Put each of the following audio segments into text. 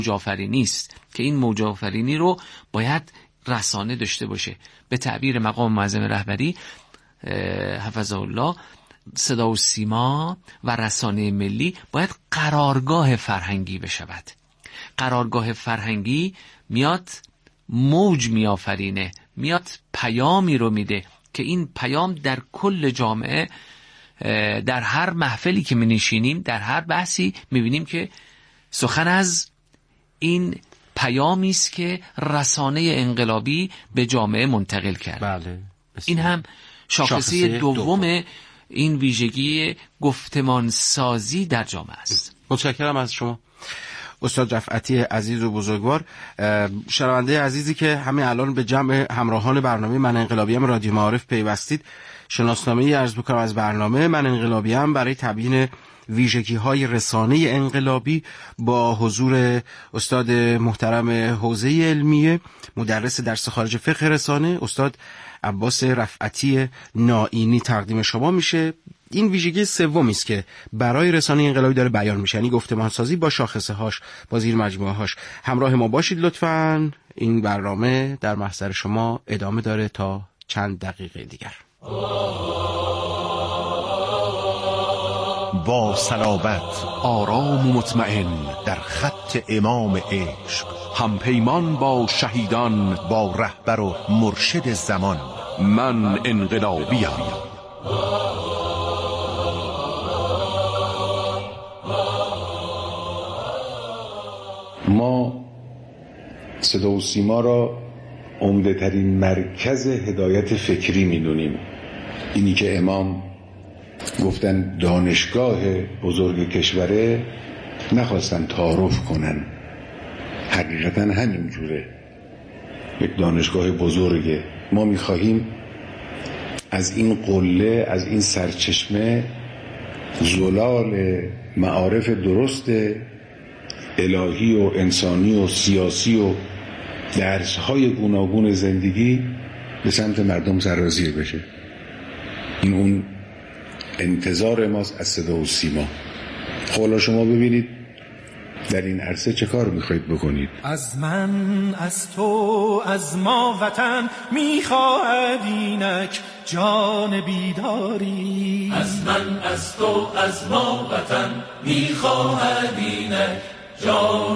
موج‌آفرینی است که این موج‌آفرینی رو باید رسانه داشته باشه. به تعبیر مقام معظم رهبری حفظه الله، صدا و سیما و رسانه ملی باید قرارگاه فرهنگی بشود. قرارگاه فرهنگی میاد موج میآفرینه، میاد پیامی رو میده که این پیام در کل جامعه، در هر محفلی که می‌نشینیم، در هر بحثی می‌بینیم که سخن از این پیامی است که رسانه انقلابی به جامعه منتقل کرد. بله. این هم شاخصه دوم این ویژگی گفتمان سازی در جامعه است. متشکرم از شما استاد رفعتی عزیز و بزرگوار. شنونده عزیزی که همین الان به جمع همراهان برنامه من انقلابیم رادیو معارف پیوستید، شناسنامه‌ای عرض بکنم از برنامه من انقلابیم برای تبیین ویژگی‌های رسانه انقلابی با حضور استاد محترم حوزه علمیه، مدرس درس خارج فقه رسانه، استاد عباس رفعتی نائینی تقدیم شما میشه. این ویژگی سومی است که برای رسانه انقلابی داره بیان میشه، یعنی گفتمان سازی با شاخصه هاش، با زیر مجموعه هاش. همراه ما باشید لطفاً. این برنامه در محضر شما ادامه داره تا چند دقیقه دیگر. با صلابت، آرام و مطمئن در خط امام عشق، همپیمان با شهیدان، با رهبر و مرشد زمان. من انقلابیم. ما صدا و سیما را عمده ترین مرکز هدایت فکری میدونیم. اینی که امام گفتن دانشگاه بزرگ کشوره، نخواستن تعارف کنن، حقیقتا همین جوره، یک دانشگاه بزرگه. ما میخواهیم از این قله، از این سرچشمه، زلال معارف درست الهی و انسانی و سیاسی و درس‌های گوناگون زندگی به سمت مردم سرازیر بشه. این اون انتظار ماست از صدا و سیما. حالا شما ببینید در این عرصه چه کار میخواید بکنید. از من، از تو، از ما وطن میخواهد اینک جان بیداری. از من، از تو، از ما وطن میخواهد اینک جان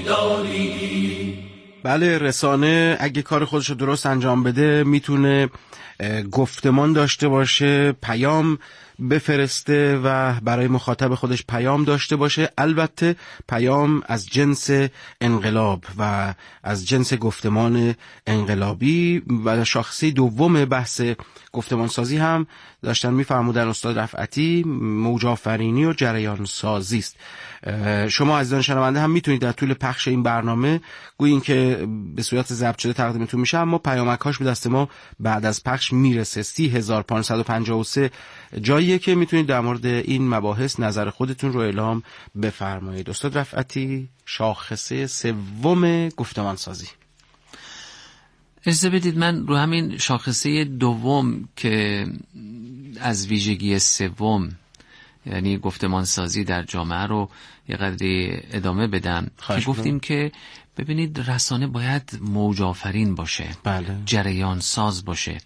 بیداری. بله، رسانه اگه کار خودشو درست انجام بده میتونه گفتمان داشته باشه، پیام بفرسته و برای مخاطب خودش پیام داشته باشه. البته پیام از جنس انقلاب و از جنس گفتمان انقلابی. و شاخصه دوم بحث گفتمان سازی هم داشتن میفرمودن استاد رفعتی، موج‌آفرینی و جریان سازی است. شما عزیزان شنونده هم میتونید در طول پخش این برنامه، گویا این که به صورت ضبط شده تقدیمتون میشه، اما پیامک‌هاش به دست ما بعد از پخش میرسه. 30553 جاییه که میتونید در مورد این مباحث نظر خودتون رو اعلام بفرمایید. استاد رفعتی، شاخصه سوم گفتمان سازی. اجازه بدید من رو همین شاخصه دوم که از ویژگی سوم، یعنی گفتمان سازی در جامعه، رو یه قدری ادامه بدم که گفتیم که ببینید رسانه باید موج آفرین باشه. بله. جریان ساز باشه.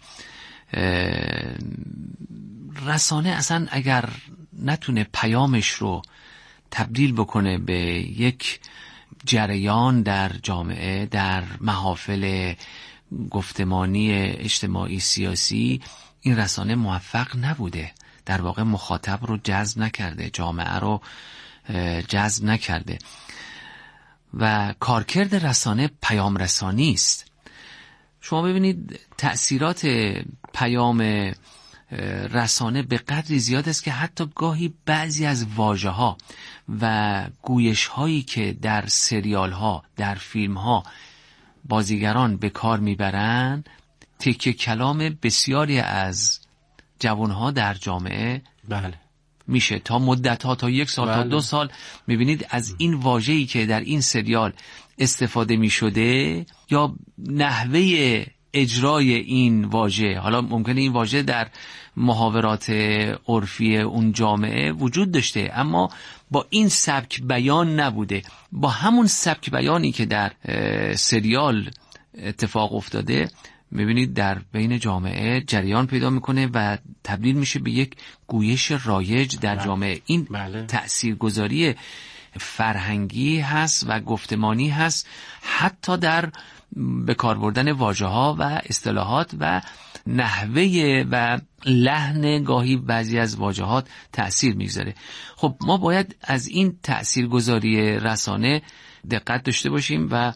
رسانه اصلا اگر نتونه پیامش رو تبدیل بکنه به یک جریان در جامعه، در محافل گفتمانی اجتماعی سیاسی، این رسانه موفق نبوده. در واقع مخاطب رو جذب نکرده، جامعه رو جذب نکرده. و کارکرد رسانه پیام رسانی است. شما ببینید تأثیرات پیام رسانه به قدری زیاد است که حتی گاهی بعضی از واژه‌ها و گویش‌هایی که در سریال‌ها، در فیلم‌ها بازیگران به کار میبرن، تکه کلام بسیاری از جوانها در جامعه بله میشه. تا مدت‌ها، تا 1 سال، تا 2 سال میبینید از این واژه‌ای که در این سریال استفاده میشده یا نحوه اجرای این واژه، حالا ممکنه این واژه در محاورات عرفی اون جامعه وجود داشته اما با این سبک بیان نبوده، با همون سبک بیانی که در سریال اتفاق افتاده میبینید در بین جامعه جریان پیدا میکنه و تبدیل میشه به یک گویش رایج در جامعه. این تأثیرگذاری فرهنگی هست و گفتمانی هست، حتی در به کار بردن واژه ها و اصطلاحات و نحوه و لحن گاهی بعضی از واژه‌هات تأثیر میگذاره. خب ما باید از این تأثیرگذاری رسانه دقت داشته باشیم و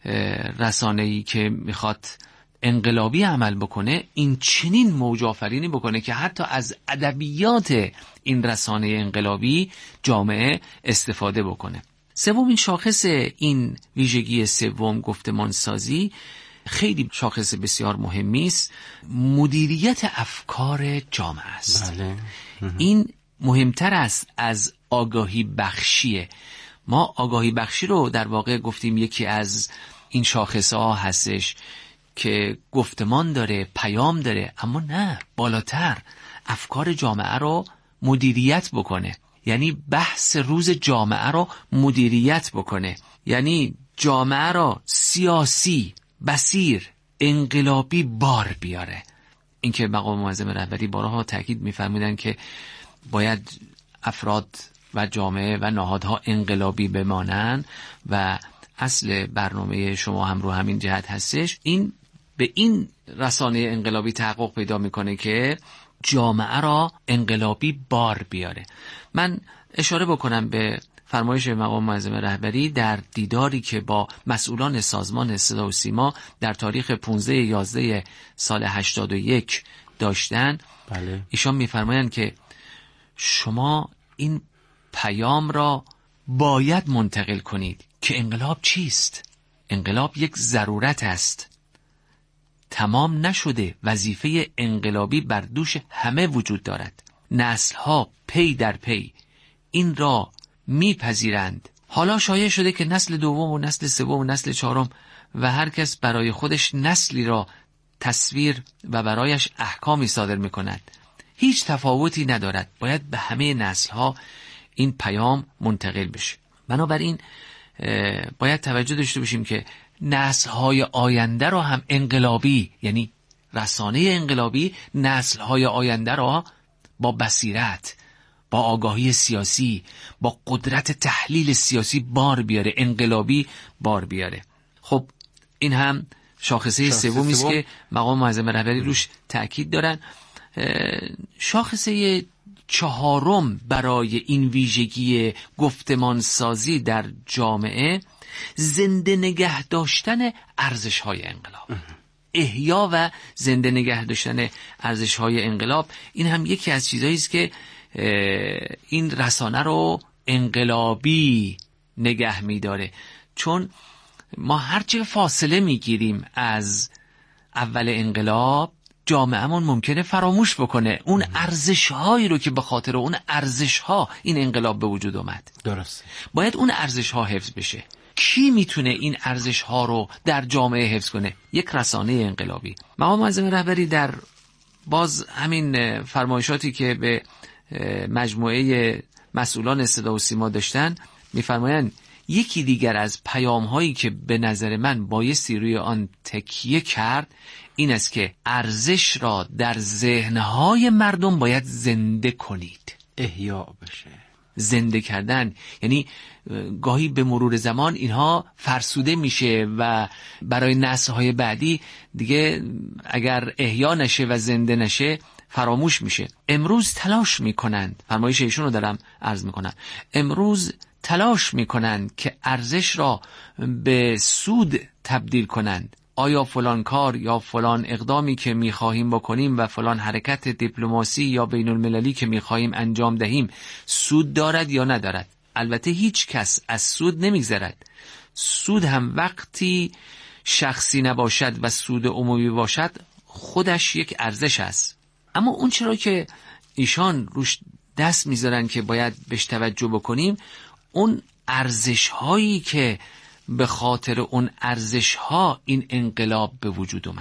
رسانه‌ای که میخواد انقلابی عمل بکنه این چنین موج آفرینی بکنه که حتی از ادبیات این رسانه انقلابی جامعه استفاده بکنه. سومین شاخص این ویژگی سوم گفتمان سازی خیلی شاخص بسیار مهمی است، مدیریت افکار جامعه است. بله. این مهمتر است از آگاهی بخشیه. ما آگاهی بخشی رو در واقع گفتیم یکی از این شاخص ها هستش که گفتمان داره، پیام داره، اما نه، بالاتر افکار جامعه رو مدیریت بکنه، یعنی بحث روز جامعه رو مدیریت بکنه، یعنی جامعه رو سیاسی، بصیر، انقلابی بار بیاره. این که مقام معظم رهبری بارها تاکید می‌فرمودن که باید افراد و جامعه و نهادها انقلابی بمانن و اصل برنامه شما هم رو همین جهت هستش. این به این رسانه انقلابی تحقق پیدا میکنه که جامعه را انقلابی بار بیاره. من اشاره بکنم به فرمایش مقام معظم رهبری در دیداری که با مسئولان سازمان صدا و سیما در تاریخ 15/11 سال 81 داشتن. بله. ایشان میفرمایند که شما این پیام را باید منتقل کنید که انقلاب چیست؟ انقلاب یک ضرورت است، تمام نشده، وظیفه انقلابی بر دوش همه وجود دارد. نسل‌ها پی در پی این را میپذیرند. حالا شایع شده که نسل دوم و نسل سوم و نسل چهارم و هر کس برای خودش نسلی را تصویر و برایش احکامی صادر میکند. هیچ تفاوتی ندارد، باید به همه نسل‌ها این پیام منتقل بشه. بنابراین باید توجه داشته باشیم که نسل‌های آینده را هم انقلابی، یعنی رسانه انقلابی نسل‌های آینده را با بصیرت، با آگاهی سیاسی، با قدرت تحلیل سیاسی بار بیاره، انقلابی بار بیاره. خب این هم شاخصه سومی است که مقام معظم رهبری روش تأکید دارن. شاخصه چهارم برای این ویژگی گفتمان سازی در جامعه زنده نگه داشتن ارزش‌های انقلاب، احیا و زنده نگه داشتن ارزش‌های انقلاب. این هم یکی از چیزایی است که این رسانه رو انقلابی نگه می‌داره، چون ما هرچه فاصله می‌گیریم از اول انقلاب جامعه‌مون ممکنه فراموش بکنه اون ارزش‌هایی رو که به خاطر اون ارزش‌ها این انقلاب به وجود اومد. درسته. باید اون ارزش‌ها حفظ بشه. کی میتونه این ارزش‌ها رو در جامعه حفظ کنه؟ یک رسانه انقلابی. مقام معظم رهبری در باز همین فرمایشاتی که به مجموعه مسئولان صدا و سیما داشتن میفرمایند یکی دیگر از پیام‌هایی که به نظر من بایستی روی آن تکیه کرد این است که ارزش را در ذهن‌های مردم باید زنده کنید، احیا بشه. زنده کردن یعنی گاهی به مرور زمان اینها فرسوده میشه و برای نسل‌های بعدی دیگه اگر احیا نشه و زنده نشه فراموش میشه. امروز تلاش میکنند، فرمایش ایشون رو دارم عرض میکنم، امروز تلاش میکنند که ارزش را به سود تبدیل کنند. آیا فلان کار یا فلان اقدامی که میخواهیم بکنیم و فلان حرکت دیپلماسی یا بین المللی که میخواهیم انجام دهیم سود دارد یا ندارد؟ البته هیچ کس از سود نمیگذرد. سود هم وقتی شخصی نباشد و سود عمومی باشد خودش یک ارزش است. اما اون چرا که ایشان روش دست میذارن که باید بهش توجه بکنیم، اون ارزش هایی که به خاطر اون ارزش ها این انقلاب به وجود اومد.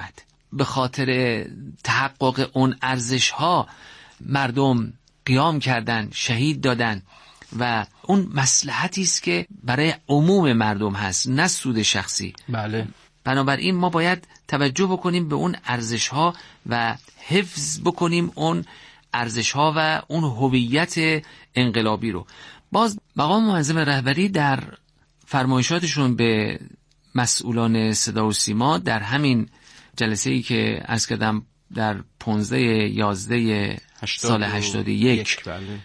به خاطر تحقق اون ارزش ها مردم قیام کردن، شهید دادن و اون مصلحتی است که برای عموم مردم هست، نه سود شخصی. بله. بنابراین ما باید توجه بکنیم به اون ارزش ها و حفظ بکنیم اون ارزش ها و اون هویت انقلابی رو. باز مقام منظم رهبری در فرمایشاتشون به مسئولان صدا و سیما در همین جلسه‌ای که عرض کردم در 15/11 سال 81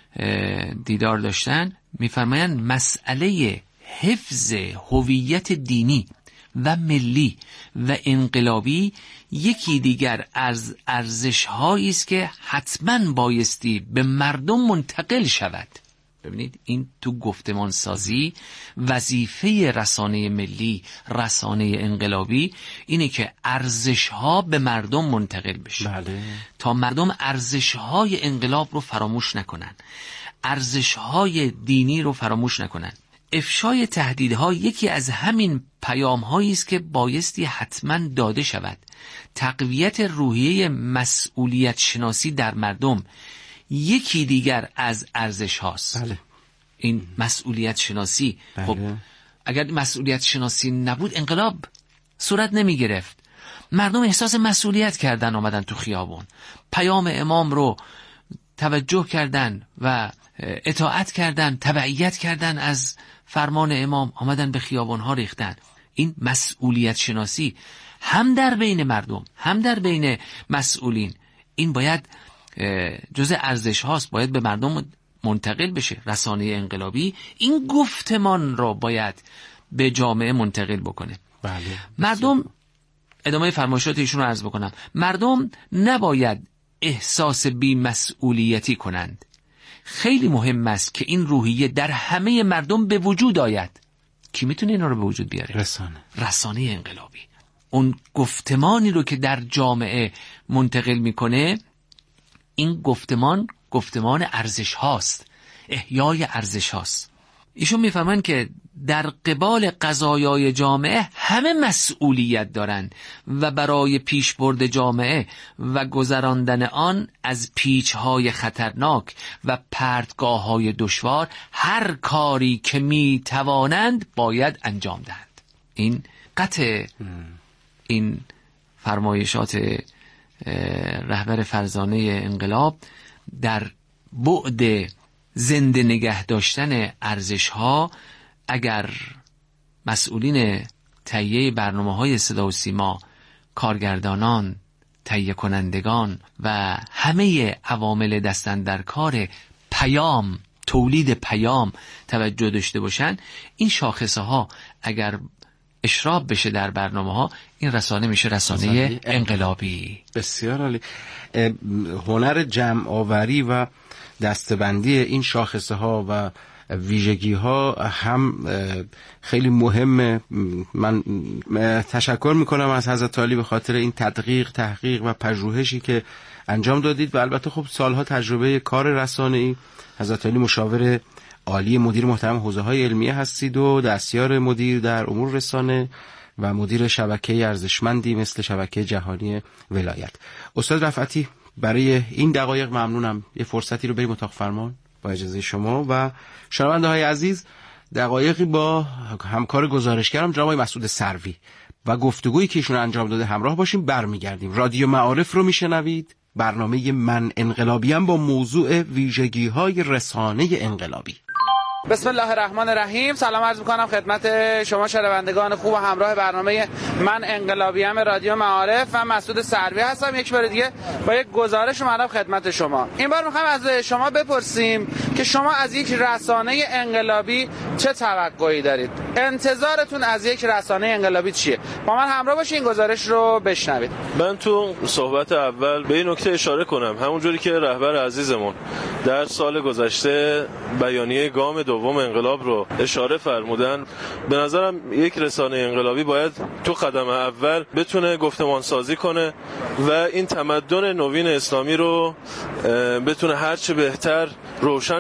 دیدار داشتن، می‌فرمایند مسئله حفظ هویت دینی و ملی و انقلابی یکی دیگر از ارزش‌هایی است که حتماً بایستی به مردم منتقل شود. ببینید این تو گفتمان سازی وظیفه رسانه ملی، رسانه انقلابی اینه که ارزش‌ها به مردم منتقل بشه. بله. تا مردم ارزش‌های انقلاب رو فراموش نکنن، ارزش‌های دینی رو فراموش نکنن. افشای تهدیدها یکی از همین پیام‌هایی است که بایستی حتما داده شود. تقویت روحیه مسئولیت شناسی در مردم یکی دیگر از ارزش هاست. بله. این مسئولیت شناسی. بله. خب اگر مسئولیت شناسی نبود انقلاب صورت نمی گرفت. مردم احساس مسئولیت کردن، آمدن تو خیابون، پیام امام رو توجه کردن و اطاعت کردن، تبعیت کردن از فرمان امام، آمدن به خیابون ها ریختن. این مسئولیت شناسی هم در بین مردم هم در بین مسئولین، این باید جزء ارزش هاست، باید به مردم منتقل بشه. رسانه انقلابی این گفتمان را باید به جامعه منتقل بکنه. بله. مردم، ادامه فرمایشات ایشون رو عرض بکنم، مردم نباید احساس بی‌مسئولیتی کنند. خیلی مهم است که این روحیه در همه مردم به وجود آید. کی میتونه اینا رو به وجود بیاره؟ رسانه انقلابی. اون گفتمانی رو که در جامعه منتقل میکنه، این گفتمان ارزش هاست، احیای ارزش هاست. ایشون میفهمن که در قبال قضایای جامعه همه مسئولیت دارند و برای پیشبرد جامعه و گذراندن آن از پیچهای خطرناک و پرتگاه‌های دشوار هر کاری که میتوانند باید انجام دهند. این قطع این فرمایشات رهبر فرزانه انقلاب در بعد زنده نگه داشتن ارزش‌ها، اگر مسئولین تهیه برنامه‌های صدا و سیما، کارگردانان، تهیه کنندگان و همه عوامل دست‌اندرکار پیام، تولید پیام توجه داشته باشن، این شاخصه‌ها اگر اشراب بشه در برنامه‌ها، این رسانه میشه رسانه انقلابی. بسیار عالی. هنر جمع آوری و دستبندی این شاخصه ها و ویژگی ها هم خیلی مهمه. من تشکر میکنم از حضرت عالی به خاطر این تحقیق و پژوهشی که انجام دادید و البته خب سالها تجربه کار رسانه‌ای. حضرت عالی مشاور عالی مدیر محترم حوزه‌های علمیه هستید و دستیار مدیر در امور رسانه و مدیر شبکه ارزشمندی مثل شبکه جهانی ولایت. استاد رفعتی، برای این دقایق ممنونم. یه فرصتی رو بریم اتاق فرمان با اجازه شما و شنونده های عزیز. دقایقی با همکار گزارشگرم جناب مسعود سروی و گفتگویی که ایشون انجام داده همراه باشیم. برمیگردیم. رادیو معارف رو میشنوید. برنامه من انقلابیم با موضوع ویژگی‌های رسانه انقلابی. بسم الله الرحمن الرحیم. سلام عرض می‌کنم خدمت شما شنوندگان خوب و همراه برنامه من انقلابیم رادیو معارف و مسعود سروی هستم. یک بار دیگه با یک گزارش اومدم خدمت شما. این بار می‌خوایم از شما بپرسیم که شما از یک رسانه انقلابی چه توقعی دارید؟ انتظارتون از یک رسانه انقلابی چیه؟ با من همراه باشید، این گزارش رو بشنوید. من تو صحبت اول به این نکته اشاره کنم، همونجوری که رهبر عزیزمون در سال گذشته بیانیه گام دوم انقلاب رو اشاره فرمودن، به نظرم یک رسانه انقلابی باید تو قدم اول بتونه گفتمان سازی کنه و این تمدن نوین اسلامی رو بتونه هرچه بهتر روشن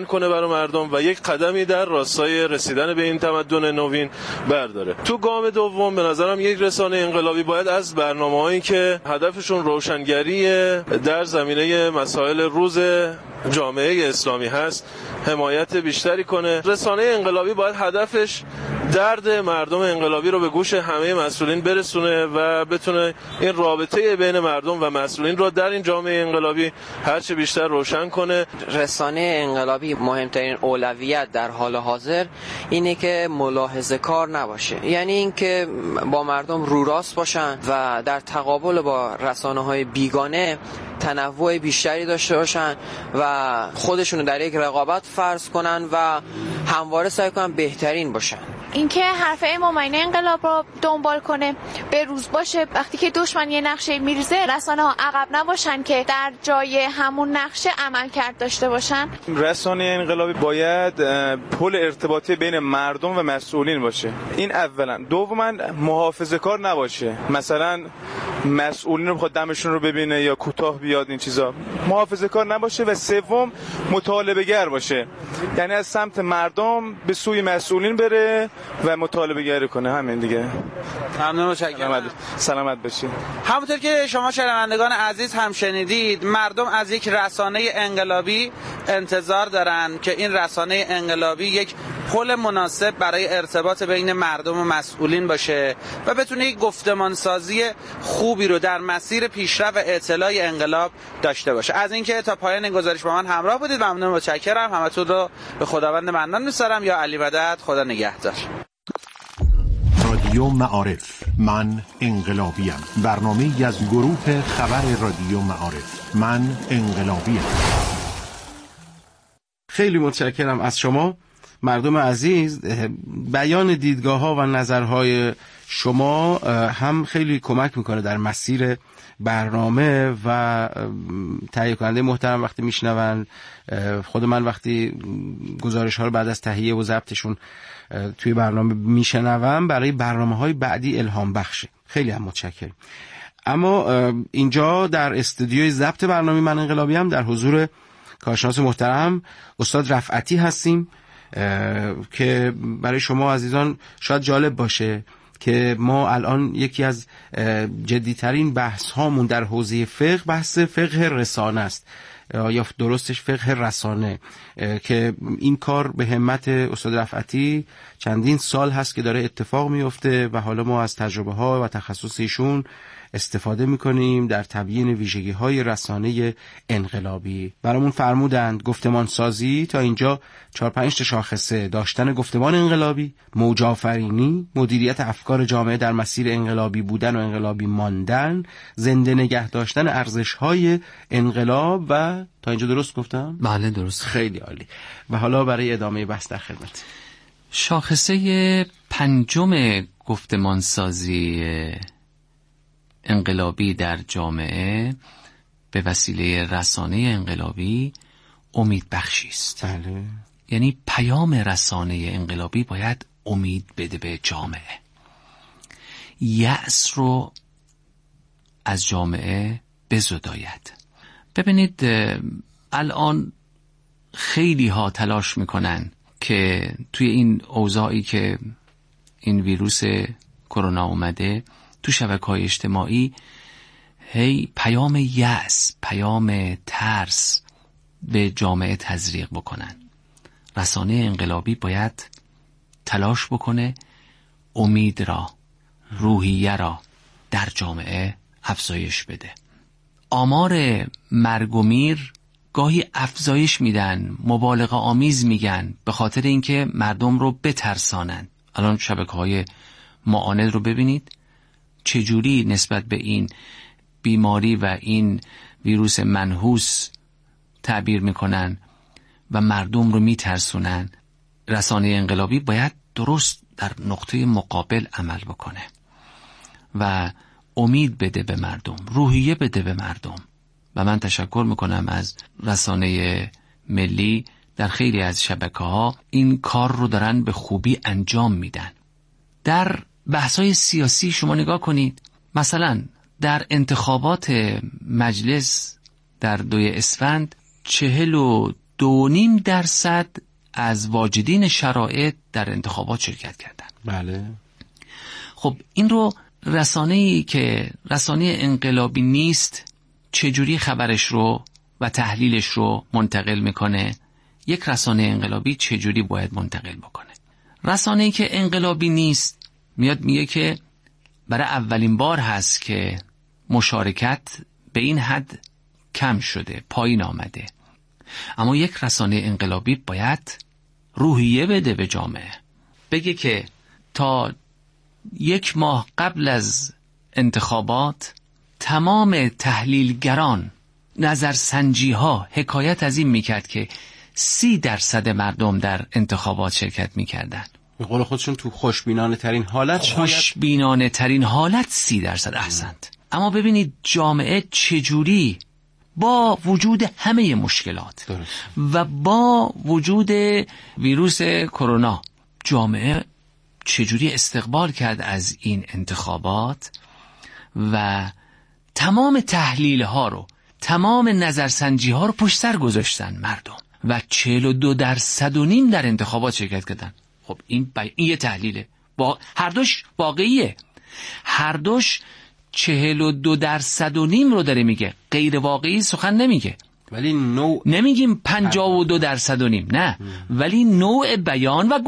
روشن کنه برای مردم و یک قدمی در راستای رسیدن به این تمدن نوین برداره. تو گام دوم به نظرم یک رسانه انقلابی باید از برنامه‌هایی که هدفشون روشنگری در زمینه مسائل روز جامعه اسلامی هست حمایت بیشتری کنه. رسانه انقلابی باید هدفش درد مردم انقلابی رو به گوش همه مسئولین برسونه و بتونه این رابطه بین مردم و مسئولین رو در این جامعه انقلابی هرچه بیشتر روشن کنه. رسانه انقلابی مهمترین اولویت در حال حاضر اینه که ملاحظه کار نباشه، یعنی اینکه با مردم رو راست باشن و در تقابل با رسانه‌های بیگانه تنوع بیشتری داشته باشن و خودشونو در یک رقابت فرض کنن و همواره سعی کنن بهترین باشن. اینکه حرف ممنوع انقلاب رو دنبال کنه، به روز باشه وقتی که دشمن یه نقشه میریزه رسانه‌ها عقب نباشن که در جای همون نقشه عمل کرد داشته باشن. رسانه انقلابی باید پل ارتباطی بین مردم و مسئولین باشه، این اولا. دوما محافظه کار نباشه، مثلا مسئولین رو بخواد دمشون رو ببینه یا کوتاه بیاد، این چیزا محافظه کار نباشه. و سوم مطالبه گر باشه، یعنی از سمت مردم به سوی مسئولین بره و مطالبه گری کنه. همین دیگه. ممنون، متشکرم. سلامت باشید. همونطور که شما شنوندگان عزیز هم شنیدید، مردم از یک رسانه انقلابی انتظار دارن که این رسانه انقلابی یک پل مناسب برای ارتباط بین مردم و مسئولین باشه و بتونه یک گفتمانسازی خوبی رو در مسیر پیشرفت و اطلاع انقلاب داشته باشه. از اینکه تا پایان این گزارش با من همراه بودید ممنون، متشکرم. همتون رو به خداوند منان می‌سپارم. یا علی مدد، خدا نگهدار. رادیو معارف، من انقلابیم. برنامه‌ای از گروه خبر رادیو معارف، من انقلابیم. خیلی متشکرم از شما مردم عزیز. بیان دیدگاه‌ها و نظرهای شما هم خیلی کمک میکنه در مسیر برنامه و تهیه کننده محترم وقتی میشنون. خود من وقتی گزارش ها رو بعد از تهیه و ضبطشون توی برنامه میشنوم برای برنامه‌های بعدی الهام بخشه. خیلی هم متشکرم. اما اینجا در استودیوی ضبط برنامه من انقلابی هم در حضور کارشناس محترم استاد رفعتی هستیم که برای شما عزیزان شاید جالب باشه که ما الان یکی از جدیترین بحث هامون در حوزه فقه بحث فقه رسانه است، یا درستش فقه رسانه، که این کار به همت استاد رفعتی چندین سال هست که داره اتفاق میفته و حالا ما از تجربه ها و تخصص ایشون استفاده میکنیم در تبیین ویژگی های رسانه انقلابی. برامون فرمودند گفتمان سازی تا اینجا 4-5 تا شاخصه داشتن گفتمان انقلابی، موج آفرینی، مدیریت افکار جامعه در مسیر انقلابی بودن و انقلابی ماندن، زنده نگه داشتن ارزش های انقلاب و تا اینجا درست گفتم؟ بله درست. خیلی عالی. و حالا برای ادامه بحث در خدمت. شاخصه پنجم گفتمان سازی انقلابی در جامعه به وسیله رسانه انقلابی امید بخشی است. بله. یعنی پیام رسانه انقلابی باید امید بده به جامعه، یأس رو از جامعه بزداید. ببینید الان خیلی ها تلاش میکنن که توی این اوضاعی که این ویروس کرونا اومده تو شبکه‌های اجتماعی هی پیام یأس، پیام ترس به جامعه تزریق بکنن. رسانه انقلابی باید تلاش بکنه امید را، روحیه را در جامعه افزایش بده. آمار مرگ و میر گاهی افزایش میدن، مبالغه آمیز میگن به خاطر اینکه مردم رو بترسانن. الان شبکه‌های معاند رو ببینید چجوری نسبت به این بیماری و این ویروس منحوس تعبیر میکنن و مردم رو میترسونن. رسانه انقلابی باید درست در نقطه مقابل عمل بکنه و امید بده به مردم، روحیه بده به مردم. و من تشکر میکنم از رسانه ملی، در خیلی از شبکه‌ها این کار رو دارن به خوبی انجام میدن. در بحث‌های سیاسی شما نگاه کنید، مثلا در انتخابات مجلس در 2 اسفند 42 2.5% از واجدین شرایط در انتخابات شرکت کردن. بله. خب این رو رسانه‌ای که رسانه انقلابی نیست چجوری خبرش رو و تحلیلش رو منتقل میکنه؟ یک رسانه انقلابی چجوری باید منتقل بکنه؟ رسانه‌ای که انقلابی نیست میاد میگه که برای اولین بار هست که مشارکت به این حد کم شده، پایین آمده. اما یک رسانه انقلابی باید روحیه بده به جامعه، بگه که تا 1 ماه قبل از انتخابات تمام تحلیلگران، نظرسنجی ها حکایت از این میکرد که 30% مردم در انتخابات شرکت میکردن. به قول خودشون تو خوشبینانه ترین حالت، خوشبینانه ترین حالت 30%. احسنت. اما ببینید جامعه چجوری با وجود همه مشکلات درست. و با وجود ویروس کرونا، جامعه چجوری استقبال کرد از این انتخابات و تمام تحلیل ها رو، تمام نظرسنجی ها رو پشت سر گذاشتن مردم و 42.5% در انتخابات شرکت کردن. خب این یه تحلیله، با هر دوش واقعیه، هر دوش 42.5% رو داره میگه، غیر واقعی سخن نمیگه. ولی نمیگیم 52.5%، نه، ولی نوع بیان و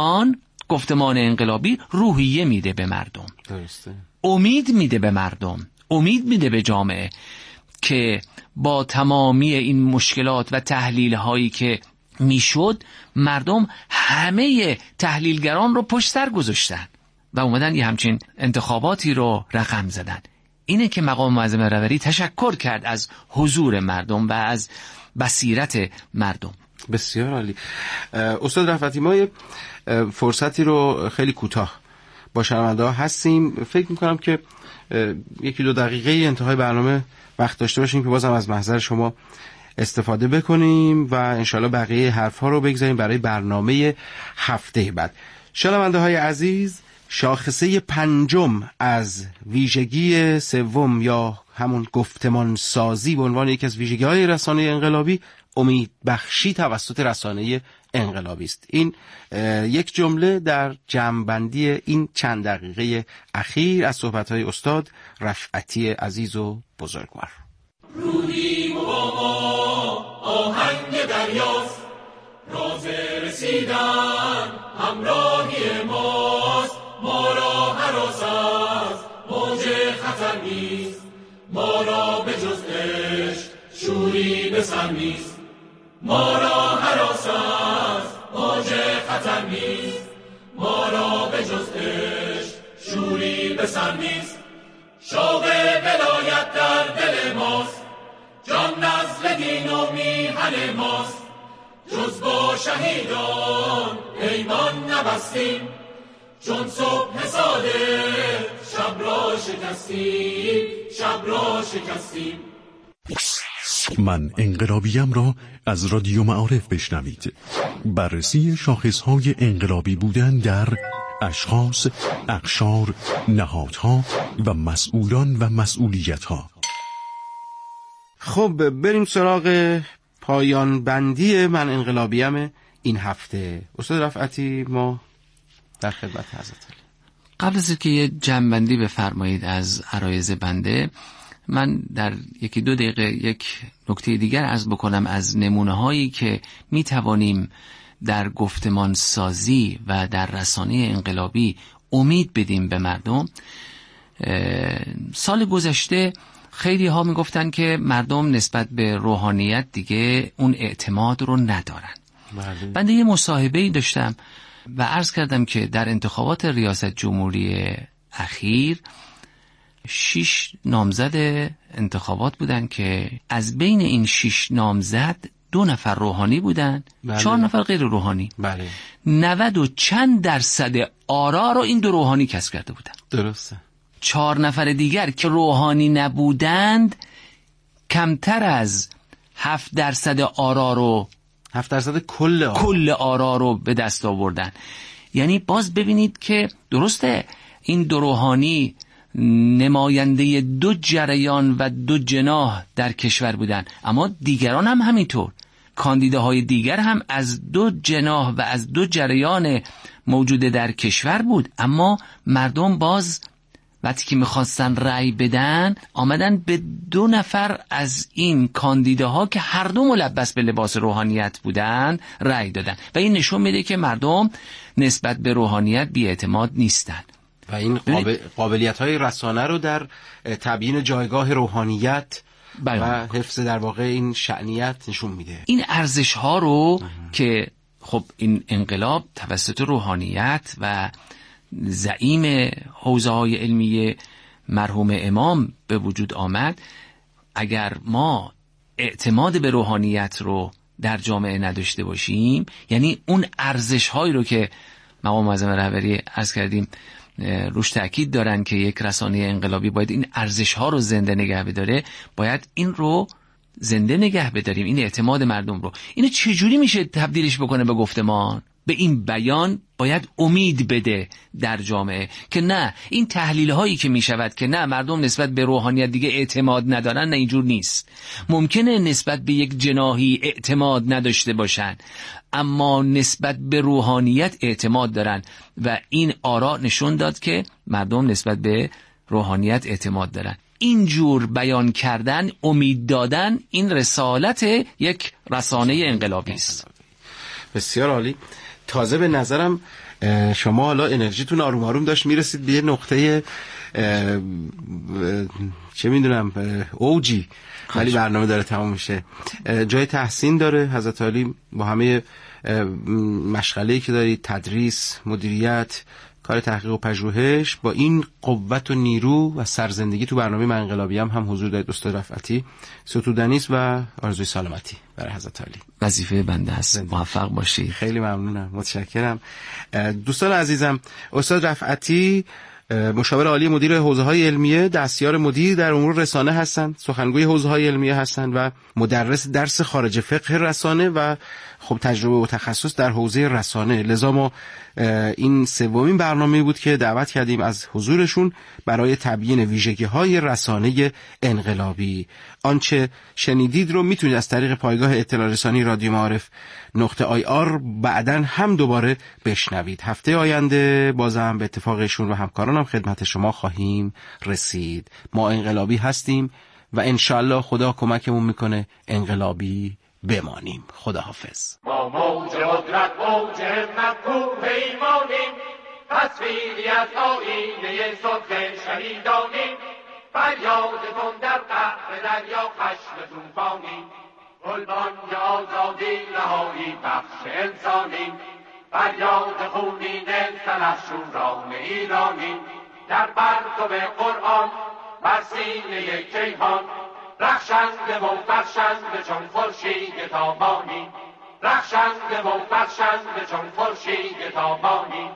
گفتمان انقلابی روحیه میده به مردم. درسته. امید میده به مردم، امید میده به جامعه که با تمامی این مشکلات و تحلیل هایی که میشد، مردم همه تحلیلگران رو پشت سر گذاشتن و اومدن یه همچین انتخاباتی رو رقم زدن. اینه که مقام معظم رهبری تشکر کرد از حضور مردم و از بصیرت مردم. بسیار عالی. استاد رفعتی، ما یه فرصتی رو خیلی کوتاه با شنونده ها هستیم، فکر میکنم که 1-2 دقیقه انتهای برنامه وقت داشته باشیم که بازم از محضر شما استفاده بکنیم و انشالله بقیه حرفا رو بگذاریم برای برنامه هفته بعد. شنونده های عزیز، شاخصه 5 از ویژگی 3 یا همون گفتمان سازی به عنوان یکی از ویژگی های رسانه انقلابی، امید بخشی توسط رسانه انقلابی است. این یک جمله در جمع‌بندی این چند دقیقه اخیر از صحبت‌های استاد رفعتی عزیز و بزرگوار. رودی و با ما آهنگ دریاست، راز رسیدن همراهی ماست، ما را هراس از موج خطر نیست، ما را به جز عشق شوری به سر نیست، ما را هراس از موج خطر نیست، ما را به جز عشق شوری به سر نیست. شوق ولایت در دل ماست، جان نزل دین و میهن ماست، جز با شهیدان پیمان نبستیم، چون صبح صادق شب را شکستیم، شب را شکستیم. من انقلابیم را از رادیو معارف بشنوید. بررسی شاخصهای انقلابی بودن در اشخاص، اقشار، نهادها و مسئولان و مسئولیتها. خب بریم سراغ پایان بندی من انقلابیم این هفته. استاد رفعتی، ما در خدمت حضرت. قبل از اینکه یه جمع‌بندی بفرمایید از عرایض بنده، من در 1-2 دقیقه یک نکته دیگر عرض بکنم از نمونه هایی که می توانیم در گفتمان سازی و در رسانه انقلابی امید بدیم به مردم. سال گذشته خیلی ها می گفتن که مردم نسبت به روحانیت دیگه اون اعتماد رو ندارن. بنده یه مصاحبه‌ای داشتم و عرض کردم که در انتخابات ریاست جمهوری اخیر 6 نامزد انتخابات بودن که از بین این 6 نامزد 2 نفر روحانی بودن، 4 نفر غیر روحانی. 90 و چند درصد آرا رو این 2 روحانی کسب کرده بودن. درسته. 4 نفر دیگر که روحانی نبودند کمتر از 7% آرا رو، 7% کل آرا رو به دست آوردن. یعنی باز ببینید که درسته این 2 روحانی نماینده 2 جریان و 2 جناح در کشور بودن، اما دیگران هم همینطور. کاندیداهای دیگر هم از دو جناح و از دو جریان موجود در کشور بود، اما مردم باز وقتی که میخواستن رأی بدن آمدن به 2 نفر از این کاندیداها که هر دو ملبس به لباس روحانیت بودن رأی دادن و این نشون میده که مردم نسبت به روحانیت بی‌اعتماد نیستن و این قابلیت‌های رسانه رو در تبیین جایگاه روحانیت و حفظ در واقع این شأنیت نشون میده. این ارزش‌ها رو که خب این انقلاب توسط روحانیت و زعیم حوزه‌های علمی مرحوم امام به وجود آمد، اگر ما اعتماد به روحانیت رو در جامعه نداشته باشیم، یعنی اون ارزش‌هایی رو که مقام معظم رهبری عرض کردیم روش تأکید دارن که یک رسانه انقلابی باید این ارزش‌ها رو زنده نگه بداره، باید این رو زنده نگه بداریم، این اعتماد مردم رو. اینو چجوری میشه تبدیلش بکنه به گفتمان؟ به این بیان باید امید بده در جامعه که نه، این تحلیل هایی که می شود که نه مردم نسبت به روحانیت دیگه اعتماد ندارن، نه اینجور نیست. ممکنه نسبت به یک جناحی اعتماد نداشته باشن اما نسبت به روحانیت اعتماد دارن و این آرا نشون داد که مردم نسبت به روحانیت اعتماد دارن. اینجور بیان کردن، امید دادن، این رسالت یک رسانه انقلابی است. بسیار عالی. تازه به نظرم شما حالا انرژیتون آروم آروم داشت میرسید به یه نقطه چه میدونم اوجی، ولی برنامه داره تمام میشه. جای تحسین داره حضرت عالی با همه مشغله‌ای که دارید، تدریس، مدیریت، کار تحقیق و پژوهش، با این قوت و نیرو و سرزندگی تو برنامه من انقلابی هم حضور دارید. استاد رفعتی، ستودنی است و آرزوی سلامتی برای حضرت عالی. وظیفه بنده است. موفق باشید. خیلی ممنونم، متشکرم. دوستان عزیزم، استاد رفعتی مشاور عالی مدیر حوزه‌های علمیه، دستیار مدیر در امور رسانه هستند، سخنگوی حوزه‌های علمیه هستند و مدرس درس خارج فقه رسانه و خب تجربه و تخصص در حوزه رسانه. لذا ما این سومین برنامه بود که دعوت کردیم از حضورشون برای تبیین ویژگی‌های رسانه انقلابی. آنچه شنیدید رو میتونید از طریق پایگاه اطلاع رسانی رادیو معارف .ir بعداً هم دوباره بشنوید. هفته آینده بازم به اتفاقشون و همکارانم خدمت شما خواهیم رسید. ما انقلابی هستیم و انشالله خدا کمکمون میکنه انقلابی بمانیم. خدا حافظ. ما موج قدرت موج همت پیمانیم، تصویری از آینه صبح شهیدانیم، فریادتون در قعر دریا خشم طوفانیم، قلبان آزادی رهایی بخش انسانیم، فریاد خونین سلحشوران ایرانیم، در پرتو قرآن بر سینه کیهان رخشنده و فرشنده چون خورشید تابانی، رخشنده و فرشنده چون خورشید تابانی.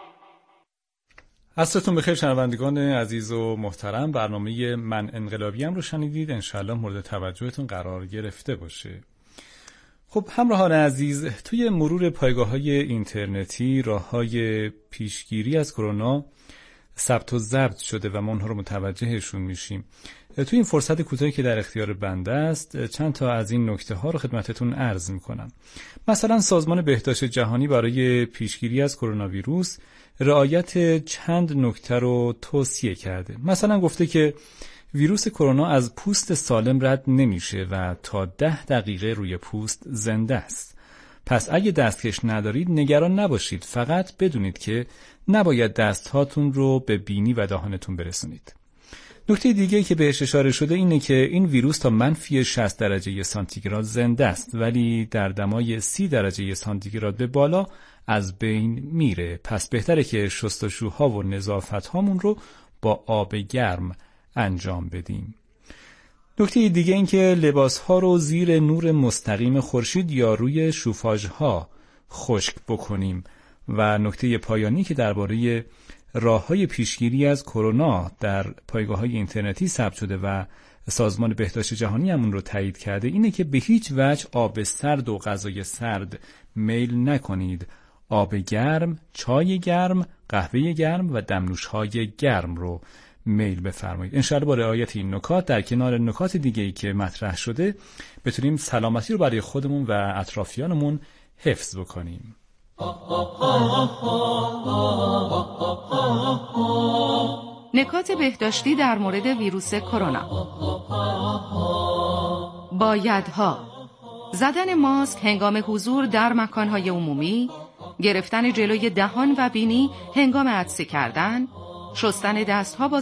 عصرتون بخیر شنوندگان عزیز و محترم. برنامه من انقلابی هم رو شنیدید، انشالله مورد توجهتون قرار گرفته باشه. خب همراهان عزیز، توی مرور پایگاه‌های اینترنتی راه‌های پیشگیری از کرونا ثبت و ضبط شده و ما اونها رو متوجهشون میشیم. توی این فرصت کوتاهی که در اختیار بنده است چند تا از این نکته ها رو خدمتتون عرض میکنم. مثلا سازمان بهداشت جهانی برای پیشگیری از کرونا ویروس رعایت چند نکته رو توصیه کرده. مثلا گفته که ویروس کرونا از پوست سالم رد نمیشه و تا 10 دقیقه روی پوست زنده است. پس اگه دستکش ندارید نگران نباشید، فقط بدونید که نباید دستهاتون رو به بینی و دهانتون برسونید. نکته دیگه‌ای که بهش اشاره شده اینه که این ویروس تا منفی 60 درجه سانتیگراد زنده است، ولی در دمای 30 درجه سانتیگراد به بالا از بین میره. پس بهتره که شستشوها و نظافت‌هامون رو با آب گرم انجام بدیم. نکته دیگه این که لباس‌ها رو زیر نور مستقیم خورشید یا روی شوفاژها خشک بکنیم. و نکته پایانی که درباره راه‌های پیشگیری از کرونا در پایگاه‌های اینترنتی ثبت شده و سازمان بهداشت جهانی همون رو تایید کرده اینه که به هیچ وجه آب سرد و غذای سرد میل نکنید. آب گرم، چای گرم، قهوه گرم و دمنوش‌های گرم رو میل بفرمایید. انشاءالله با رعایت این نکات در کنار نکات دیگه‌ای که مطرح شده بتونیم سلامتی رو برای خودمون و اطرافیانمون حفظ بکنیم. نکات بهداشتی در مورد ویروس کرونا. بایدها: زدن ماسک هنگام حضور در مکانهای عمومی، گرفتن جلوی دهان و بینی هنگام عطسه کردن، شستن دستها با